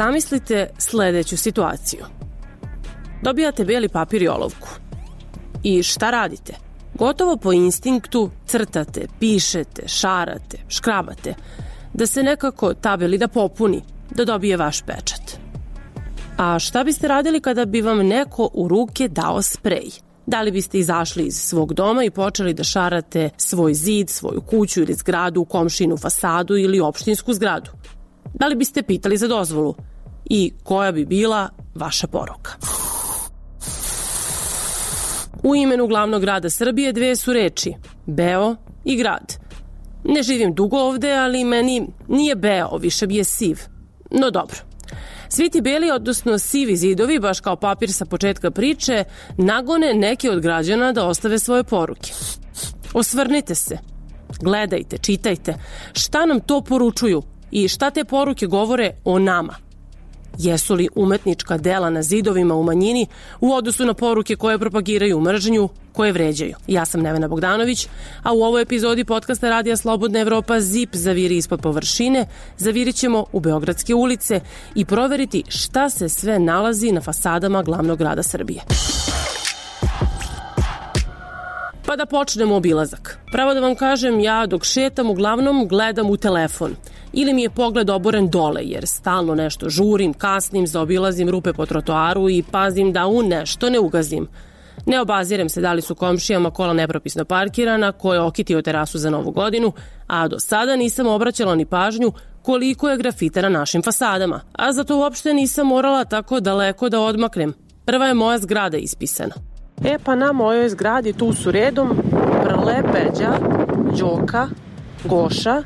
Zamislite sledeću situaciju. Dobijate beli papir i olovku. I šta radite? Gotovo po instinktu crtate, pišete, šarate, škrabate, da se nekako tabeli da popuni, da dobije vaš pečat. A šta biste radili kada bi vam neko u ruke dao sprej? Da li biste izašli iz svog doma i počeli da šarate svoj zid, svoju kuću ili zgradu, komšinu fasadu ili opštinsku zgradu? Da li biste pitali za dozvolu? I koja bi bila vaša poruka? U imenu glavnog grada Srbije dve su reči, beo i grad. Ne živim dugo ovde, ali meni nije beo, više bi je siv. No dobro. Svi ti beli, odnosno sivi zidovi, baš kao papir sa početka priče, nagone neke od građana da ostave svoje poruke. Osvrnite se, gledajte, čitajte, šta nam to poručuju i šta te poruke govore o nama. Jesu li umetnička dela na zidovima u manjini u odnosu na poruke koje propagiraju mržnju, koje vređaju? Ja sam Nevena Bogdanović, a u ovoj epizodi podcasta Radija Slobodna Evropa ZIP zaviri ispod površine, zavirit ćemo u Beogradske ulice i proveriti šta se sve nalazi na fasadama glavnog grada Srbije. Pa da počnemo obilazak. Pravo da vam kažem, ja dok šetam uglavnom gledam u telefon. Ili mi je pogled oboren dole, jer stalno nešto žurim, kasnim, zaobilazim rupe po trotoaru i pazim da u nešto ne ugazim. Ne obazirem se da li su komšijama kola nepropisno parkirana, ko je okitio terasu za Novu godinu, a do sada nisam obraćala ni pažnju koliko je grafita na našim fasadama. A zato uopšte nisam morala tako daleko da odmaknem. Prva je moja zgrada ispisana. Pa na mojoj zgradi tu su redom Brle, Peđa, Đoka, Goša,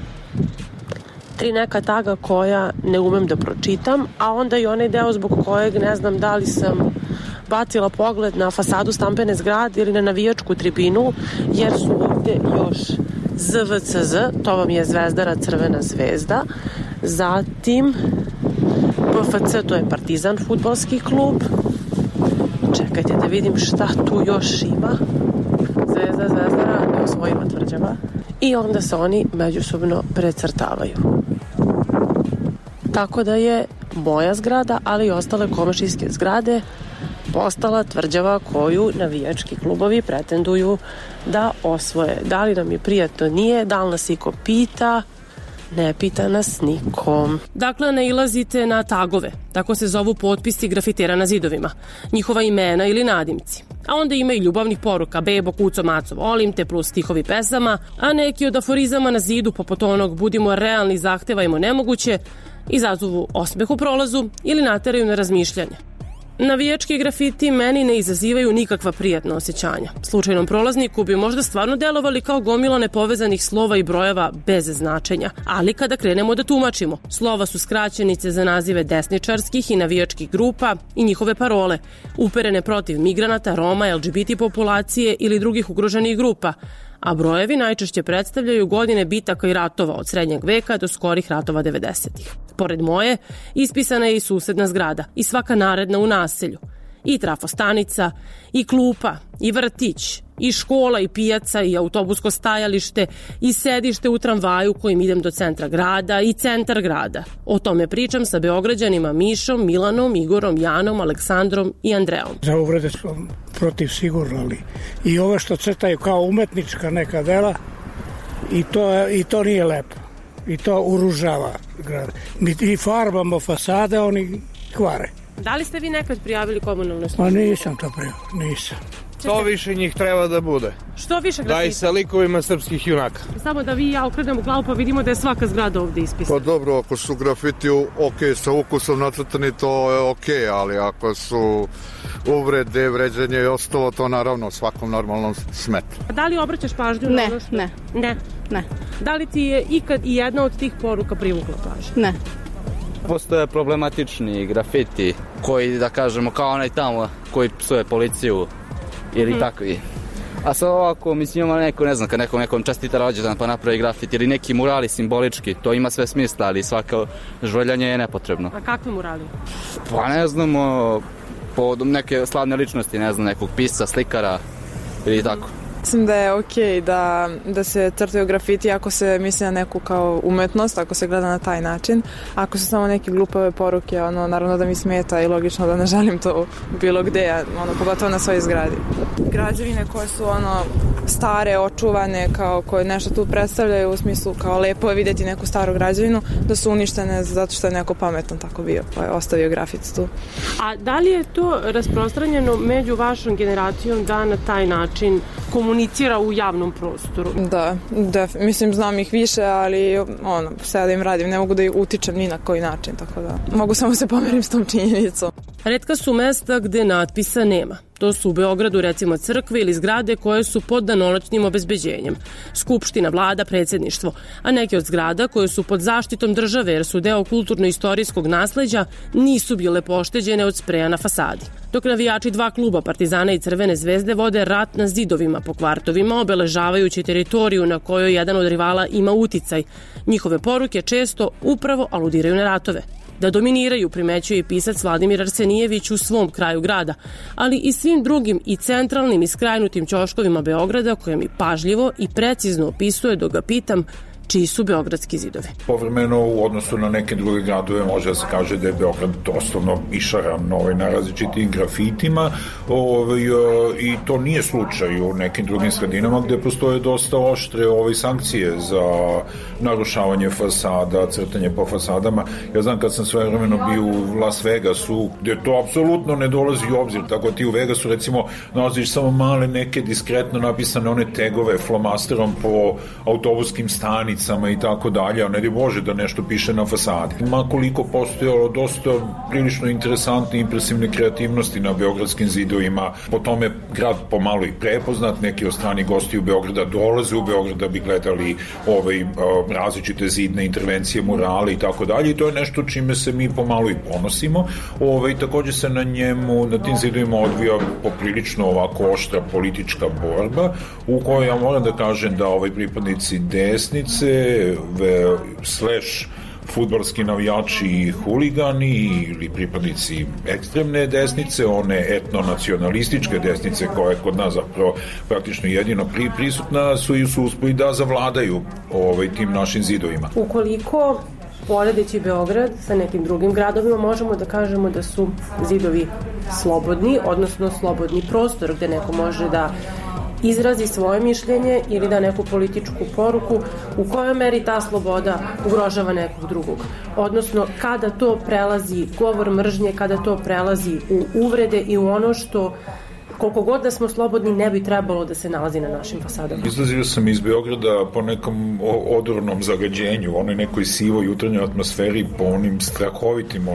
3 neka taga koja ne umem da pročitam, a onda i onaj deo zbog kojeg ne znam da li sam bacila pogled na fasadu stambene zgrade ili na navijačku tribinu, jer su ovde još ZVCZ, to vam je Zvezdara Crvena zvezda, zatim PFC, to je Partizan fudbalski klub. Čekajte da vidim šta tu još ima. Zvezda, Zvezdara, ne osvojima tvrđava. I onda se oni međusobno precrtavaju. Tako da je moja zgrada, ali i ostale komšijske zgrade postala tvrđava koju navijački klubovi pretenduju da osvoje. Da li nam je prijatno? Nije. Da li nas iko pita? Ne pita nas nikom. Dakle, nailazite na tagove, tako se zovu potpisi grafitera na zidovima, njihova imena ili nadimci. A onda ima i ljubavnih poruka, bebo, kuco, maco, volim te, plus stihovi pesama, a neki od aforizama na zidu, poput onog budimo realni, zahtevajmo nemoguće, izazovu osmeh u prolazu ili nateraju na razmišljanje. Navijački grafiti meni ne izazivaju nikakva prijatna osjećanja. Slučajnom prolazniku bi možda stvarno delovali kao gomila nepovezanih slova i brojeva bez značenja. Ali kada krenemo da tumačimo, slova su skraćenice za nazive desničarskih i navijačkih grupa i njihove parole, uperene protiv migranata, Roma, LGBT populacije ili drugih ugroženih grupa, a brojevi najčešće predstavljaju godine bitaka i ratova od srednjeg veka do skorih ratova 90-ih. Pored moje, ispisana je i susedna zgrada i svaka naredna u naselju. I trafostanica, i klupa, i vrtić, i škola, i pijaca, i autobusko stajalište, i sedište u tramvaju kojim idem do centra grada, i centar grada. O tome pričam sa Beograđanima Mišom, Milanom, Igorom, Janom, Aleksandrom i Andreom. Za uvrede smo protiv sigurno, ali i ove što crtaju kao umetnička neka dela, i to nije lepo. I to uružava grad. Mi farbamo fasade, oni kvare. Da li ste vi nekad prijavili komunalnoj službi? Pa nisam to prijavio, nisam. Što više njih treba da bude. Što više grafita? Da i sa likovima srpskih junaka. Samo da vi i ja okrenemo glavu pa vidimo da je svaka zgrada ovde ispisana. Pa dobro, ako su grafiti sa ukusom nacrtani, to je okej, ali ako su uvrede, vređanje i ostalo, to naravno svakom normalnom smeta. Da li obraćaš pažnju na ono što... Ne. Da li ti je ikad i jedna od tih poruka privukla pažnju? Ne. Postoje problematični grafiti koji, da kažemo, kao onaj tamo koji psuje policiju ili takvi. A sad ovako, mislim, ima neko, ne znam, kad nekom čestita rođendan pa napravi grafit ili neki murali simbolički, to ima sve smisla, ali svako žvaljanje je nepotrebno. A kakvi murali? Pa ne znamo, po neke slavne ličnosti, ne znam, nekog pisca, slikara ili tako. Mislim da je okej da se crtaju grafiti ako se misli na neku kao umetnost, ako se gleda na taj način. Ako su samo neke glupave poruke, naravno da mi smeta i logično da ne želim to bilo gde, pogotovo na svojoj zgradi. Građevine koje su stare, očuvane, kao koje nešto tu predstavljaju u smislu kao lepo je vidjeti neku staru građevinu, da su uništene zato što je neko pametan tako bio, pa je ostavio grafit tu. A da li je to rasprostranjeno među vašom generacijom da na taj način komunicira u javnom prostoru? Da, mislim znam ih više, ali sada im radim, ne mogu da ih utičem ni na koji način, tako da mogu samo se pomerim s tom činjenicom. Retka su mesta gde natpisa nema. To su u Beogradu recimo crkve ili zgrade koje su pod danonoćnim obezbeđenjem. Skupština, vlada, predsjedništvo, a neke od zgrada koje su pod zaštitom države jer su deo kulturno-istorijskog nasleđa nisu bile pošteđene od spreja na fasadi. Dok navijači dva kluba, Partizana i Crvene zvezde, vode rat na zidovima po kvartovima, obeležavajući teritoriju na kojoj jedan od rivala ima uticaj. Njihove poruke često upravo aludiraju na ratove. Da dominiraju, primećuje i pisac Vladimir Arsenijević u svom kraju grada, ali i svim drugim i centralnim i skrajnutim ćoškovima Beograda koje mi pažljivo i precizno opisuje dok ga pitam čiji su beogradski zidovi. Povremeno u odnosu na neke druge gradove može da se kaže da je Beograd doslovno išaran na različitim grafitima i to nije slučaj u nekim drugim sredinama gde postoje dosta oštre sankcije za narušavanje fasada, crtanje po fasadama. Ja znam kad sam svojevremeno bio u Las Vegasu gde to apsolutno ne dolazi u obzir, tako ti u Vegasu recimo nalaziš samo male neke diskretno napisane one tegove flomasterom po autobuskim stanicama i tako dalje, a ne di Bože da nešto piše na fasadi. Makoliko postojalo dosta prilično interesantne i impresivne kreativnosti na beogradskim zidovima, po tome grad pomalo i prepoznat, neki od strani gosti u Beograda dolaze u Beograd da bi gledali različite zidne intervencije, murale i tako dalje, i to je nešto čime se mi pomalo i ponosimo. Takođe se na tim zidovima odvija poprilično ovako oštra politička borba, u kojoj ja moram da kažem da pripadnici desnice fudbalski navijači i huligani ili pripadnici ekstremne desnice, one etnonacionalističke desnice koja je kod nas zapravo praktično jedino prisutna, su uspeli da zavladaju tim našim zidovima. Ukoliko poredeći Beograd sa nekim drugim gradovima, možemo da kažemo da su zidovi slobodni, odnosno slobodni prostor gde neko može da izrazi svoje mišljenje ili da neku političku poruku, u kojoj meri ta sloboda ugrožava nekog drugog. Odnosno, kada to prelazi govor mržnje, kada to prelazi u uvrede i u ono što koliko god da smo slobodni ne bi trebalo da se nalazi na našim fasadama. Izlazio sam iz Beograda po nekom odornom zagađenju, onoj nekoj sivoj jutarnjoj atmosferi, po onim strahovitim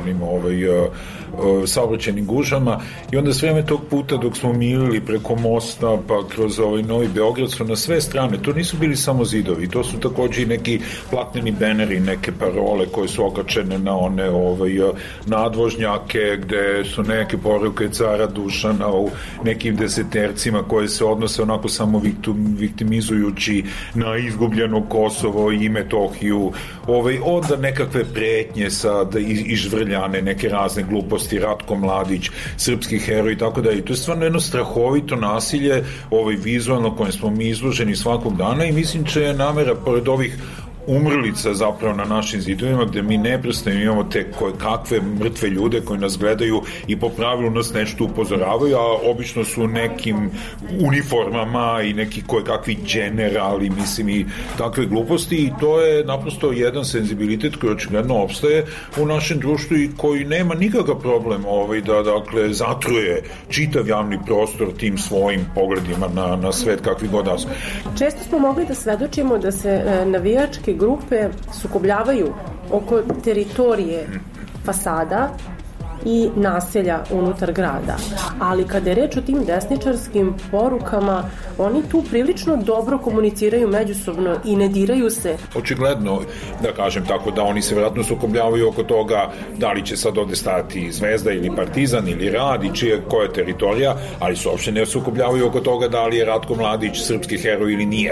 saobraćajnim gužama, i onda s vreme tog puta dok smo milili preko mosta pa kroz Novi Beograd su na sve strane, to nisu bili samo zidovi, to su takođe i neki platneni beneri, neke parole koje su okačene na one nadvožnjake gde su neke poruke cara Dušana u nekim desetercima koje se odnose onako samo viktimizujući na izgubljeno Kosovo i Metohiju, onda nekakve pretnje sad izvrljane, neke razne gluposti, Ratko Mladić, srpski heroj i tako da, i to je stvarno jedno strahovito nasilje vizualno kojem smo mi izloženi svakog dana, i mislim će je namera pored ovih umrlica zapravo na našim zidovima gde mi neprestano imamo te kakve mrtve ljude koji nas gledaju i po pravilu nas nešto upozoravaju, a obično su nekim uniformama i neki kakvi generali, mislim, i takve gluposti, i to je naprosto jedan senzibilitet koji očigledno opstaje u našem društvu i koji nema nikakav problem da zatruje čitav javni prostor tim svojim pogledima na svet kakvi god da su. Često smo mogli da svedočimo da se navijačke grupe sukobljavaju oko teritorije fasada i naselja unutar grada. Ali kada je reč o tim desničarskim porukama, oni tu prilično dobro komuniciraju međusobno i ne diraju se. Očigledno, da kažem tako, da oni se vjerojatno sukobljavaju oko toga da li će sad ovde stati Zvezda ili Partizan ili Rad i koja je teritorija, ali se uopšte ne sukobljavaju oko toga da li je Ratko Mladić srpski heroj ili nije.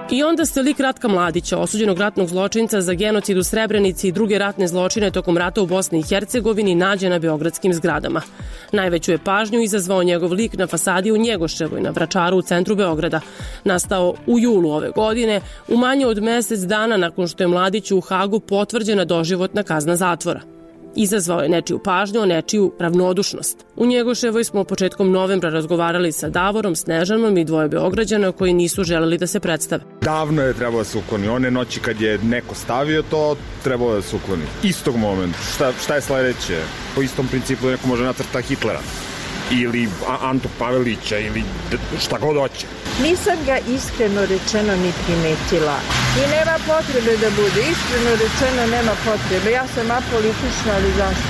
I onda se lik Ratka Mladića, osuđenog ratnog zločinca za genocid u Srebrenici i druge ratne zločine tokom rata u Bosni i Hercegovini, nađe na beogradskim zgradama. Najveću je pažnju izazvao njegov lik na fasadi u Njegoševoj, na Vračaru u centru Beograda. Nastao u julu ove godine, u manje od mesec dana nakon što je Mladiću u Hagu potvrđena doživotna kazna zatvora. Izazvao je nečiju pažnju, nečiju ravnodušnost. U Njegoševoj smo početkom novembra razgovarali sa Davorom, Snežanom i dvoje Beograđana koji nisu želeli da se predstave. Davno je trebalo da se ukloni. One noći kad je neko stavio to, trebalo da se ukloni. Istog momenta. Šta je sledeće? Po istom principu da neko može nacrta Hitlera ili Antu Pavelića ili šta god hoće. Nisam ga iskreno rečeno ni primetila. I nema potrebe da bude. Iskreno rečeno nema potrebe. Ja sam apolitična, ali zašto?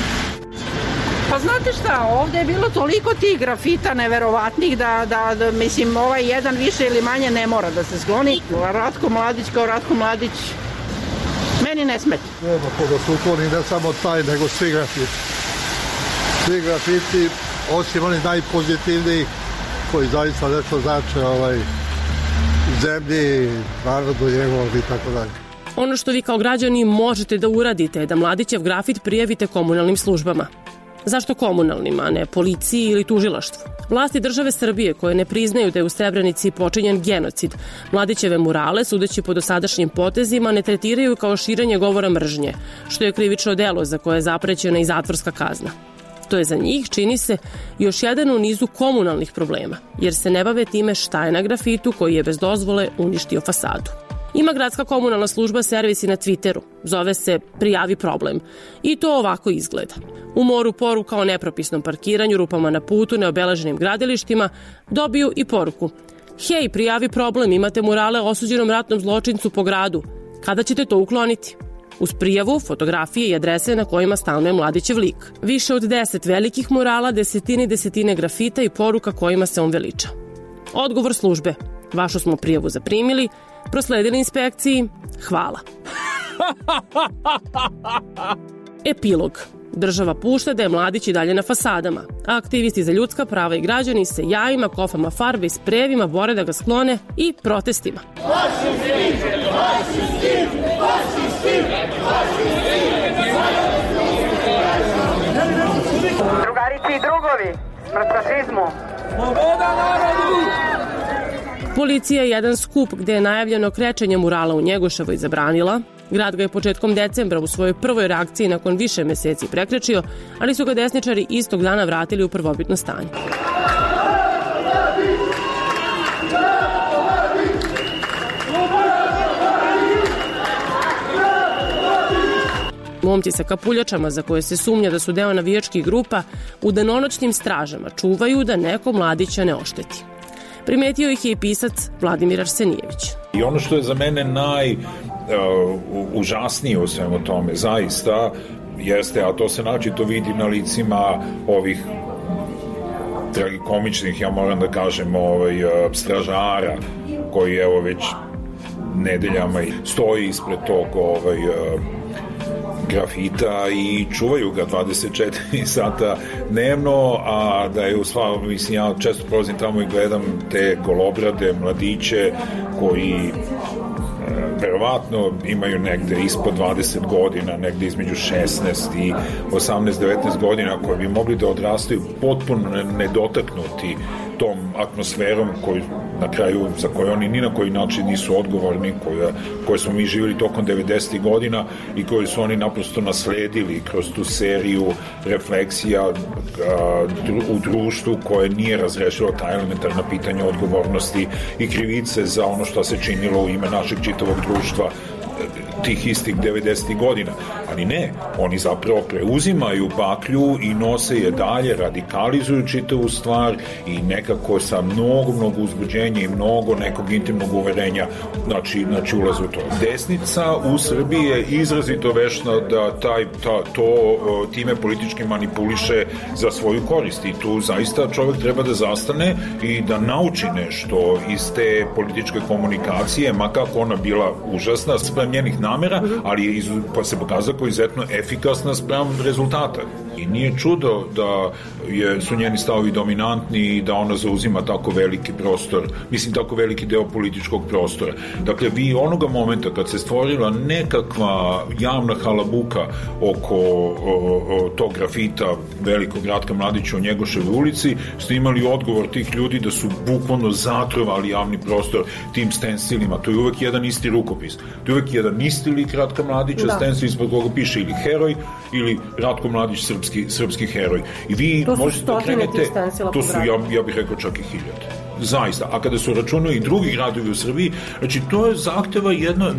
Pa znate šta, ovde je bilo toliko tih grafita neverovatnih da mislim, ovaj jedan više ili manje ne mora da se skloni. Ratko Mladić kao Ratko Mladić meni ne smeta. Nema ko da se ukloni, ne samo taj, nego svi grafiti. Svi grafiti, osim onih najpozitivnijih koji zaista nešto znače zemlji, narodu njegovom i tako dalje. Ono što vi kao građani možete da uradite je da Mladićev grafit prijavite komunalnim službama. Zašto komunalnim, a ne policiji ili tužilaštvu? Vlasti države Srbije koje ne priznaju da je u Srebrenici počinjen genocid, Mladićeve murale, sudeći po dosadašnjim potezima, ne tretiraju kao širenje govora mržnje, što je krivično delo za koje je zaprećena i zatvorska kazna. To je za njih, čini se, još jedan u nizu komunalnih problema, jer se ne bave time šta je na grafitu koji je bez dozvole uništio fasadu. Ima gradska komunalna služba servis i na Twitteru. Zove se Prijavi problem. I to ovako izgleda. U moru poruka o nepropisnom parkiranju, rupama na putu, neobeleženim gradilištima, dobiju i poruku: hej, prijavi problem, imate murale o osuđenom ratnom zločincu po gradu. Kada ćete to ukloniti? Uz prijavu, fotografije i adrese na kojima stanuje Mladićev lik. Više od 10 velikih murala, desetine grafita i poruka kojima se on veliča. Odgovor službe: vašu smo prijavu zaprimili, prosledili inspekciji, hvala. Epilog. Država pušta da je Mladić i dalje na fasadama, a aktivisti za ljudska prava i građani se jajima, kofama farbe i sprejevima bore da ga sklone i protestima. Drugarici i drugovi, smrt fašizmu. Sloboda narodu! Policija je jedan skup gde je najavljeno krečenje murala u Njegoševoj zabranila. Grad ga je početkom decembra u svojoj prvoj reakciji nakon više meseci prekrečio, ali su ga desničari istog dana vratili u prvobitno stanje. Momci sa kapuljačama za koje se sumnja da su deo navijačkih grupa u danonoćnim stražama čuvaju da neko Mladića ne ošteti. Primetio ih je i pisac Vladimir Arsenijević. I ono što je za mene najužasnije u svemu tome, zaista, jeste, a to se naročito vidi na licima ovih tragikomičnih, ja moram da kažem, stražara, koji evo već nedeljama stoji ispred tog grafita i čuvaju ga 24 sata dnevno, a da je mislim, ja često prolazim tamo i gledam te golobrade mladiće koji verovatno imaju negde ispod 20 godina, negde između 16 i 18-19 godina, koji bi mogli da odrastaju potpuno nedotaknuti tom atmosferom na kraju, za koju oni ni na koji način nisu odgovorni, koje smo mi živjeli tokom 90. godina i koje su oni naprosto nasledili kroz tu seriju refleksija u društvu koje nije razrešilo ta elementarna pitanja odgovornosti i krivice za ono što se činilo u ime našeg čitavog društva tih istih 90. godina. Ali ne, oni zapravo preuzimaju baklju i nose je dalje, radikalizuju čitavu stvar i nekako sa mnogo uzbuđenja i mnogo nekog intimnog uverenja znači ulaze u to. Desnica u Srbiji je izrazito vešna da time politički manipuliše za svoju korist i tu zaista čovek treba da zastane i da nauči nešto iz te političke komunikacije, makako ona bila užasna spram njenih namera, ali pa se pokazao kao izuzetno efikasna spram rezultata. I nije čudo da su njeni stavovi dominantni i da ona zauzima tako veliki prostor, mislim tako veliki deo političkog prostora. Dakle, vi onoga momenta kad se stvorila nekakva javna halabuka oko tog grafita velikog Ratka Mladića u Njegoševoj ulici, ste imali odgovor tih ljudi da su bukvalno zatrovali javni prostor tim stensilima. To je uvek jedan isti rukopis. To je uvek jedan isti lik Ratka Mladića, stensil ispod koga piše ili heroj ili Ratko Mladić srpski heroj. I vi možete da krenete, to su, ja bih rekao, čak i 1000. Zaista. A kada su računali i drugi gradovi u Srbiji, znači to je zahteva jedno,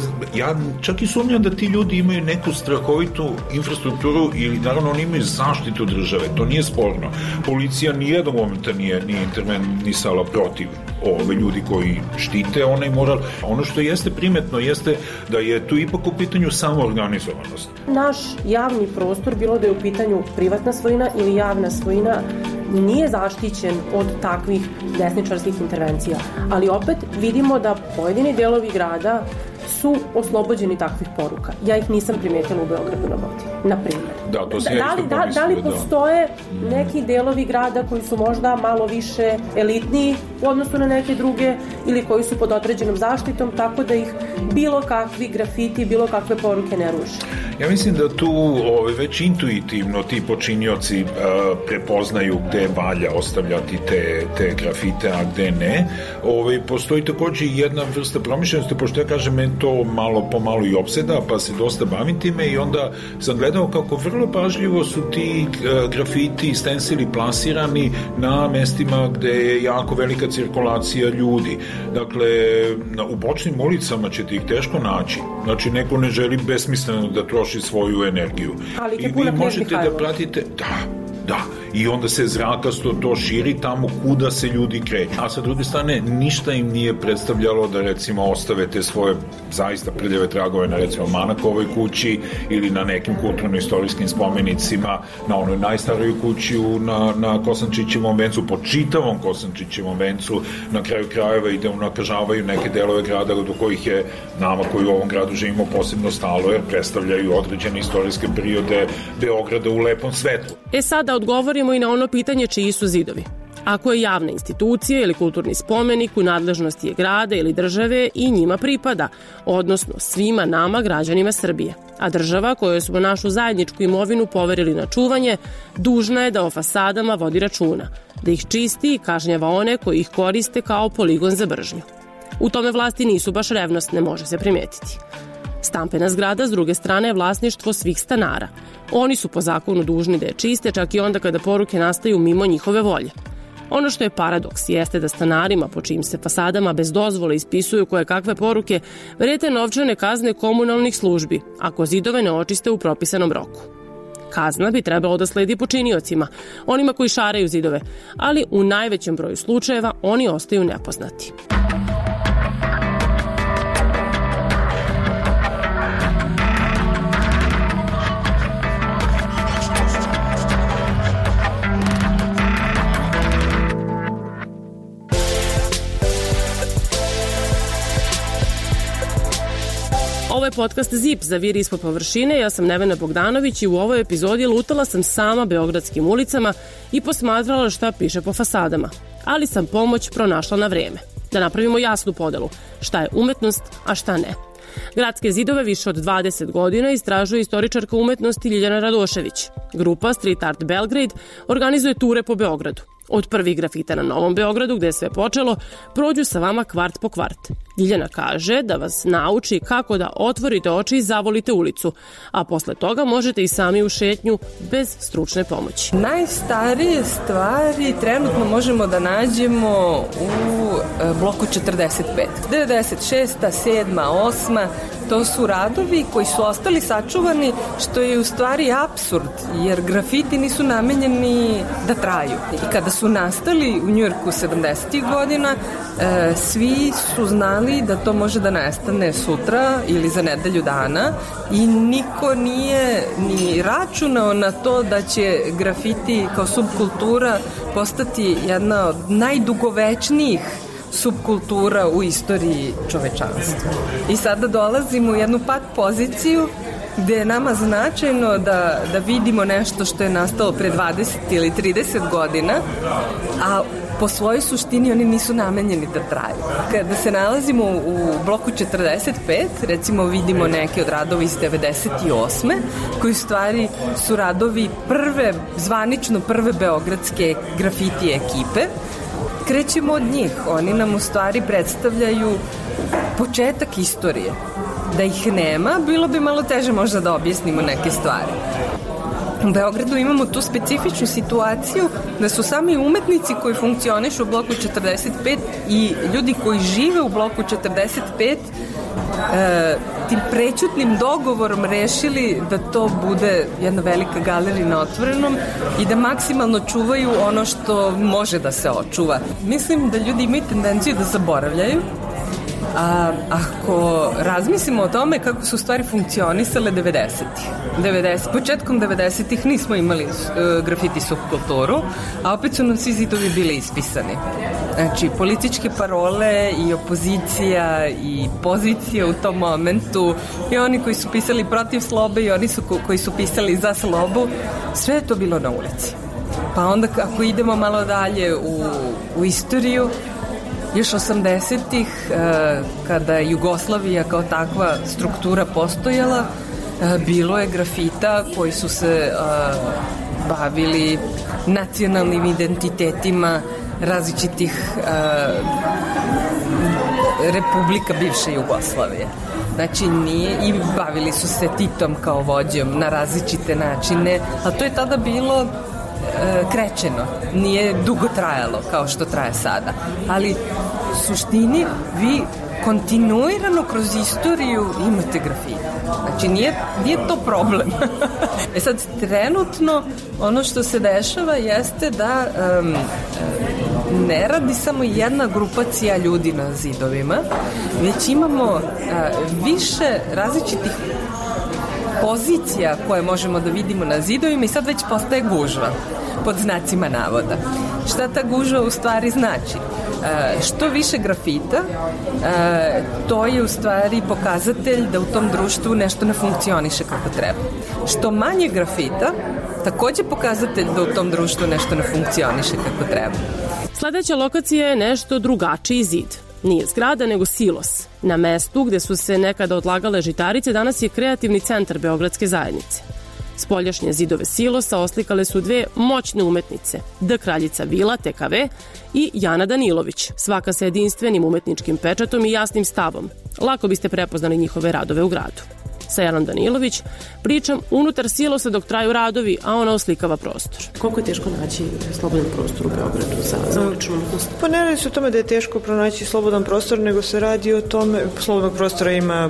ja čak i sumnjam da ti ljudi imaju neku strahovitu infrastrukturu ili naravno oni imaju zaštitu države, to nije sporno. Policija nijednog momenta nije intervenisala protiv ove ljudi koji štite onaj moral. Ono što jeste primetno jeste da je tu ipak u pitanju samoorganizovanost. Naš javni prostor, bilo da je u pitanju privatna svojina ili javna svojina, nije zaštićen od takvih desničarskih intervencija. Ali opet vidimo da pojedini delovi grada su oslobođeni takvih poruka. Ja ih nisam primetila u Beogradu na vodi, na primjer. Da, to se ja isto pomislio, da li postoje neki delovi grada koji su možda malo više elitniji u odnosu na neke druge ili koji su pod određenom zaštitom, tako da ih bilo kakvi grafiti, bilo kakve poruke ne ruše? Ja mislim da tu već intuitivno ti počinioci prepoznaju gde valja ostavljati te grafite, a gde ne. Postoji takođe jedna vrsta promišljenosti, pošto ja kažem, meni to malo po malo i opseda, pa se dosta bavim time i onda sam gledao kako vrlo pažljivo su ti grafiti i stensili plasirani na mestima gde je jako velika cirkulacija ljudi. Dakle, u bočnim ulicama ćete ih teško naći. Znači, neko ne želi besmisleno da troši svoju energiju. I vi možete da pratite... Da, i onda se zrakasto to širi tamo kuda se ljudi kreću. A sa druge strane, ništa im nije predstavljalo da recimo ostave te svoje zaista prljave tragove na recimo Manakovoj kući ili na nekim kulturno-istorijskim spomenicima, na onoj najstarijoj kući na Kosančićevom vencu, po čitavom Kosančićevom vencu, na kraju krajeva i da unakažavaju neke delove grada do kojih je nama koji u ovom gradu živimo posebno stalo, jer predstavljaju određene istorijske periode Beograda u lepom svetlu. Sada odgovorimo i na ono pitanje čiji su zidovi. Ako je javna institucija ili kulturni spomenik u nadležnosti je grada ili države i njima pripada, odnosno svima nama, građanima Srbije. A država kojoj smo našu zajedničku imovinu poverili na čuvanje, dužna je da o fasadama vodi računa, da ih čisti i kažnjava one koji ih koriste kao poligon za mržnju. U tome vlasti nisu baš revnosne, može se primetiti. Stampena zgrada, s druge strane, je vlasništvo svih stanara. Oni su po zakonu dužni da je čiste, čak i onda kada poruke nastaju mimo njihove volje. Ono što je paradoks jeste da stanarima po čijim se fasadama bez dozvole ispisuju koje kakve poruke vrete novčane kazne komunalnih službi ako zidove ne očiste u propisanom roku. Kazna bi trebalo da sledi počiniocima, onima koji šaraju zidove, ali u najvećem broju slučajeva oni ostaju nepoznati. Ovo je podcast ZIP, Zaviri ispod površine. Ja sam Nevena Bogdanović i u ovoj epizodi lutala sam sama beogradskim ulicama i posmatrala šta piše po fasadama. Ali sam pomoć pronašla na vreme. Da napravimo jasnu podelu. Šta je umetnost, a šta ne. Gradske zidove više od 20 godina istražuje istoričarka umetnosti Ljiljana Radošević. Grupa Street Art Belgrade organizuje ture po Beogradu. Od prvih grafita na Novom Beogradu, gde je sve počelo, prođu sa vama kvart po kvart. Ljiljana kaže da vas nauči kako da otvorite oči i zavolite ulicu, a posle toga možete i sami u šetnju bez stručne pomoći. Najstarije stvari trenutno možemo da nađemo u bloku 45. 96. 7. 8. To su radovi koji su ostali sačuvani, što je u stvari apsurd, jer grafiti nisu namenjeni da traju. I kada su nastali u Njujorku 70. godina, svi su znali da to može da nestane sutra ili za nedelju dana i niko nije ni računao na to da će grafiti kao subkultura postati jedna od najdugovečnijih subkultura u istoriji čovečanstva. I sada dolazimo u jednu pat poziciju gde je nama značajno da vidimo nešto što je nastalo pre 20 ili 30 godina, a po svojoj suštini oni nisu namenjeni da traju. Kada se nalazimo u bloku 45, recimo vidimo neke od radova iz 98. koji u stvari su radovi zvanično prve beogradske grafiti ekipe. Krećemo od njih. Oni nam u stvari predstavljaju početak istorije. Da ih nema, bilo bi malo teže možda da objasnimo neke stvari. U Beogradu imamo tu specifičnu situaciju da su sami umetnici koji funkcionišu u bloku 45 i ljudi koji žive u bloku 45 tim prećutnim dogovorom rešili da to bude jedna velika galerija na otvorenom i da maksimalno čuvaju ono što može da se očuva. Mislim da ljudi imaju tendenciju da zaboravljaju. A ako razmislimo o tome kako su stvari funkcionisale 90-ih. Početkom 90-ih nismo imali grafiti subkulturu, a opet su nam svi zidovi bili ispisani. Znači, političke parole i opozicija i pozicija u tom momentu i oni koji su pisali protiv slobe i oni koji su pisali za slobu, sve je to bilo na ulici. Pa onda ako idemo malo dalje u istoriju, još 80-ih, kada je Jugoslavija kao takva struktura postojala, bilo je grafita koji su se bavili nacionalnim identitetima različitih republika bivše Jugoslavije. Znači i bavili su se Titom kao vođom na različite načine, a to je tada bilo krećeno, nije dugo trajalo kao što traje sada, ali u suštini vi kontinuirano kroz istoriju imate grafite. Znači nije to problem. Sad trenutno ono što se dešava jeste da ne radi samo jedna grupacija ljudi na zidovima, već imamo više različitih pozicija koje možemo da vidimo na zidovima i sad već postaje gužva pod znacima navoda. Šta ta gužva u stvari znači? Što više grafita, to je u stvari pokazatelj da u tom društvu nešto ne funkcioniše kako treba. Što manje grafita, takođe pokazatelj da u tom društvu nešto ne funkcioniše kako treba. Sledeća lokacija je nešto drugačiji zid. Nije zgrada, nego silos. Na mestu gde su se nekada odlagale žitarice, danas je kreativni centar Beogradske zajednice. Spoljašnje zidove silosa oslikale su dve moćne umetnice, D. Kraljica Vila, TKV, i Jana Danilović, svaka sa jedinstvenim umetničkim pečatom i jasnim stavom. Lako biste prepoznali njihove radove u gradu. Sa Janom Danilović pričam unutar silosa dok traju radovi, a ona oslikava prostor. Koliko je teško naći slobodan prostor u Beogradu za uličnu umetnost? Pa ne radi se o tome da je teško pronaći slobodan prostor, nego se radi o tome, slobodnog prostora ima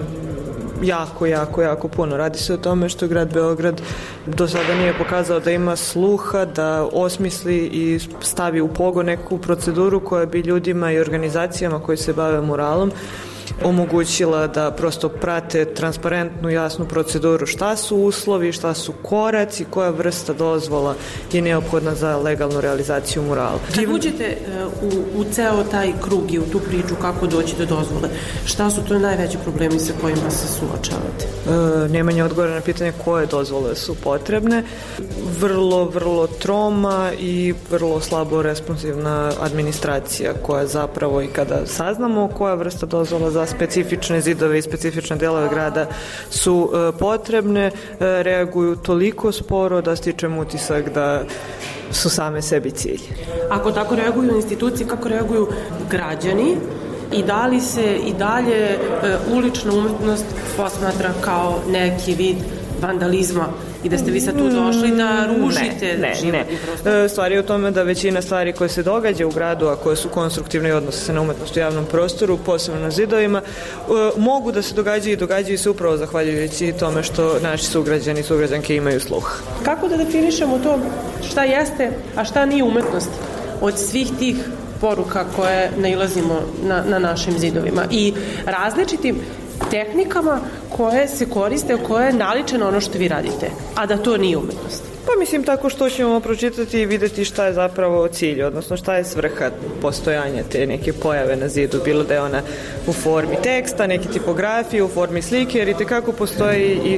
jako puno. Radi se o tome što grad Beograd do sada nije pokazao da ima sluha da osmisli i stavi u pogon neku proceduru koja bi ljudima i organizacijama koji se bave muralom omogućila da prosto prate transparentnu, jasnu proceduru šta su uslovi, šta su koraci, koja vrsta dozvola je neophodna za legalnu realizaciju murala. Kad uđete u ceo taj krug i u tu priču kako doći do dozvole, šta su to najveći problemi sa kojima se suočavate? Nemanje odgovora na pitanje koje dozvole su potrebne, vrlo troma i vrlo slabo responsivna administracija koja zapravo i kada saznamo koja vrsta dozvola za specifične zidove i specifične delove grada su potrebne, reaguju toliko sporo da stičem utisak da su same sebi cilj. Ako tako reaguju institucije, kako reaguju građani i da li se i dalje ulična umetnost posmatra kao neki vid vandalizma i da ste vi sad tu došli da rušite životni prostor? Stvar je u tome da većina stvari koje se događa u gradu, a koje su konstruktivne i odnose se na umetnost u javnom prostoru, posebno na zidovima, mogu da se događaju se upravo zahvaljujući tome što naši sugrađani i sugrađanke imaju sluh. Kako da definišemo to šta jeste, a šta nije umetnost od svih tih poruka koje nailazimo na našim zidovima i različitim tehnikama koje se koriste, koje je naličeno ono što vi radite, a da to nije umetnost? Pa mislim tako što ćemo pročitati i videti šta je zapravo cilj, odnosno šta je svrha postojanja te neke pojave na zidu, bilo da je ona u formi teksta, neke tipografije, u formi slike, jer i tekako postoji i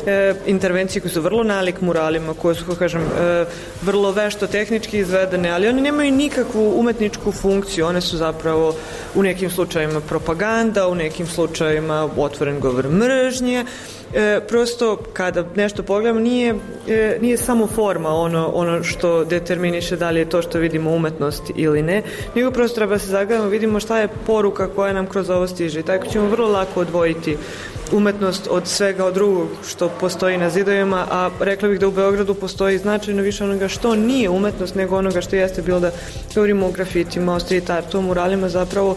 intervencije koje su vrlo nalik muralima, koje su, kako kažem, vrlo vešto tehnički izvedene, ali one nemaju nikakvu umetničku funkciju, one su zapravo u nekim slučajima propaganda, u nekim slučajima otvoren govor mržnje. Prosto kada nešto pogledamo nije samo forma ono što determiniše da li je to što vidimo umetnost ili ne, nego prosto treba se zagledamo, vidimo šta je poruka koja nam kroz ovo stiže i tako ćemo vrlo lako odvojiti umetnost od svega od drugog što postoji na zidovima, a rekla bih da u Beogradu postoji značajno više onoga što nije umetnost nego onoga što jeste, bilo da govorimo o grafitima, o street artu, o muralima, zapravo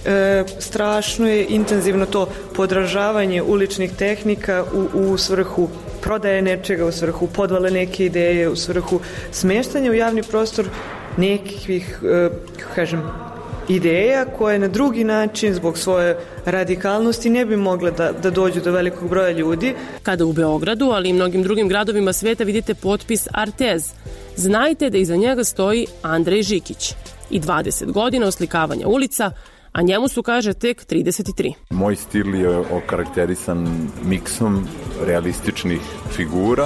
strašno je intenzivno to podražavanje uličnih tehnika u svrhu prodaje nečega, u svrhu podvale neke ideje, u svrhu smeštanja u javni prostor nekih, kažem, ideja koje na drugi način zbog svoje radikalnosti ne bi mogle da dođu do velikog broja ljudi. Kada u Beogradu, ali i mnogim drugim gradovima sveta vidite potpis Artez, znajte da iza njega stoji Andrej Žikić i 20 godina oslikavanja ulica, a njemu su, kaže, tek 33. Moj stil je okarakterisan miksom realističnih figura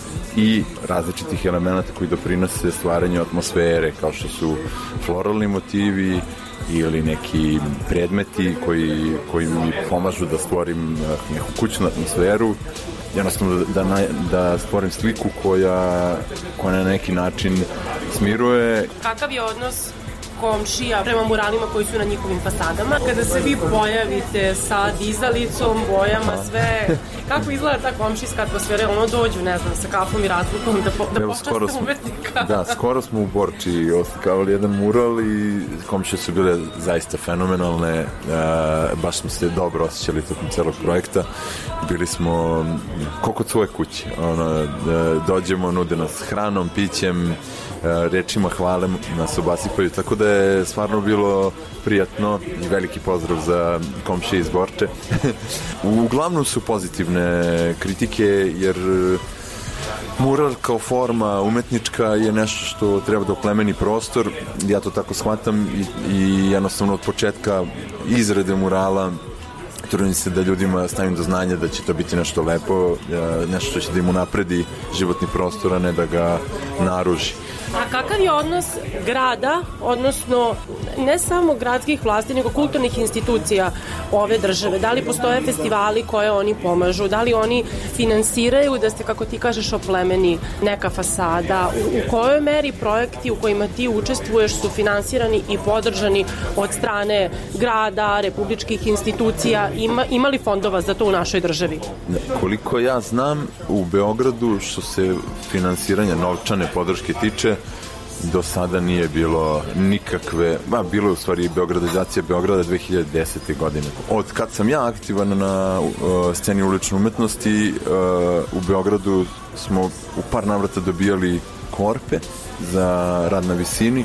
i različitih elemenata koji doprinose stvaranju atmosfere, kao što su floralni motivi ili neki predmeti koji mi pomažu da stvorim neku kućnu atmosferu, jednostavno da stvorim sliku koja na neki način smiruje. Kakav je odnos komšija prema muralima koji su na njihovim fasadama? Kada se vi pojavite sa dizalicom, bojama, sve, kako izgleda ta komšijska atmosfera? Ono dođu, ne znam, sa kafom i razlukom da počaste umetnika. Da, skoro smo u Borči oslikavali jedan mural i komšije su bile zaista fenomenalne, baš smo se dobro osjećali tokom celog projekta. Bili smo ko kod svoje kuće, dođemo, nude nas hranom, pićem, rečima hvale nas obasipaju, tako da je stvarno bilo prijatno i veliki pozdrav za komšije iz Borče. Uglavnom su pozitivne kritike, jer mural kao forma umetnička je nešto što treba da oplemeni prostor, ja to tako shvatam i jednostavno od početka izrade murala trudim se da ljudima stavim do znanja da će to biti nešto lepo, nešto što će da im unapredi životni prostor, a ne da ga naruži. A kakav je odnos grada, odnosno ne samo gradskih vlasti, nego kulturnih institucija ove države? Da li postoje festivali koje oni pomažu? Da li oni finansiraju da ste, kako ti kažeš, oplemeni neka fasada? U kojoj meri projekti u kojima ti učestvuješ su finansirani i podržani od strane grada, republičkih institucija? Ima li fondova za to u našoj državi? Koliko ja znam, u Beogradu što se finansiranja novčane podrške tiče, do sada nije bilo nikakve, bilo je u stvari beogradizacija Beograda 2010. godine. Od kad sam ja aktivan na sceni ulične umetnosti, u Beogradu smo u par navrata dobijali korpe za rad na visini,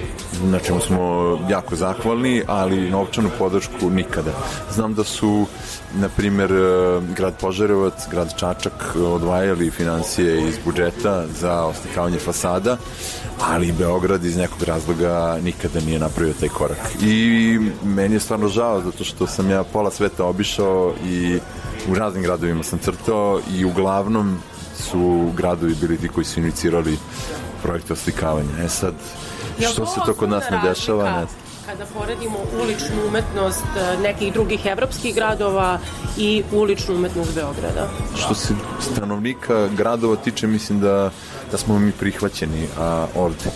na čemu smo jako zahvalni, ali novčanu podršku nikada. Znam da su, na primjer, grad Požarevac, grad Čačak odvajali financije iz budžeta za oslikavanje fasada, ali Beograd iz nekog razloga nikada nije napravio taj korak. I meni je stvarno žao, zato što sam ja pola sveta obišao i u raznim gradovima sam crtao i uglavnom su gradovi bili ti koji su inicirali projekte oslikavanja. Sad, što se to kod nas ne dešava? Kada poredimo uličnu umetnost nekih drugih evropskih gradova i uličnu umetnost Beograda? Što se stanovnika gradova tiče, mislim da smo mi prihvaćeni ovde.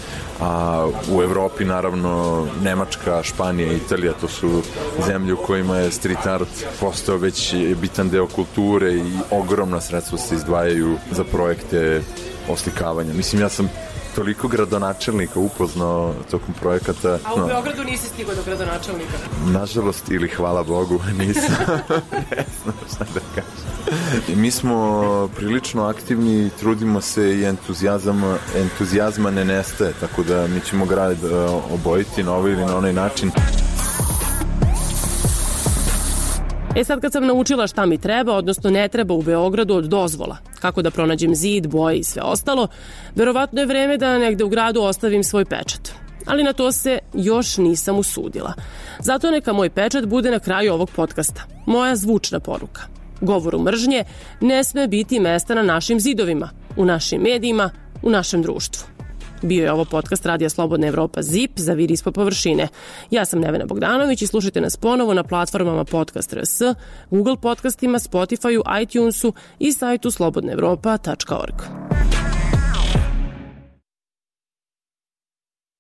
A u Evropi, naravno, Nemačka, Španija, Italija, to su zemlje u kojima je street art postao već bitan deo kulture i ogromna sredstva se izdvajaju za projekte oslikavanja. Mislim, ja sam toliko gradonačelnika upoznao tokom projekata. A u Beogradu nisi stigao do gradonačelnika? Nažalost, ili hvala Bogu, nisam. Ne znam šta da kažem. Mi smo prilično aktivni, trudimo se i entuzijazma ne nestaje, tako da mi ćemo grad obojiti na ovaj ili na onaj način. Sad kad sam naučila šta mi treba, odnosno ne treba u Beogradu od dozvola, kako da pronađem zid, boje i sve ostalo, verovatno je vreme da negde u gradu ostavim svoj pečat. Ali na to se još nisam usudila. Zato neka moj pečat bude na kraju ovog podcasta. Moja zvučna poruka. Govoru mržnje ne sme biti mesta na našim zidovima, u našim medijima, u našem društvu. Bio je ovo podcast Radija Slobodna Evropa ZIP za Vid ispod površine. Ja sam Nevena Bogdanović i slušajte nas ponovo na platformama Podcast.rs, Google podcastima, Spotifyu, iTunesu i sajtu slobodnaevropa.org.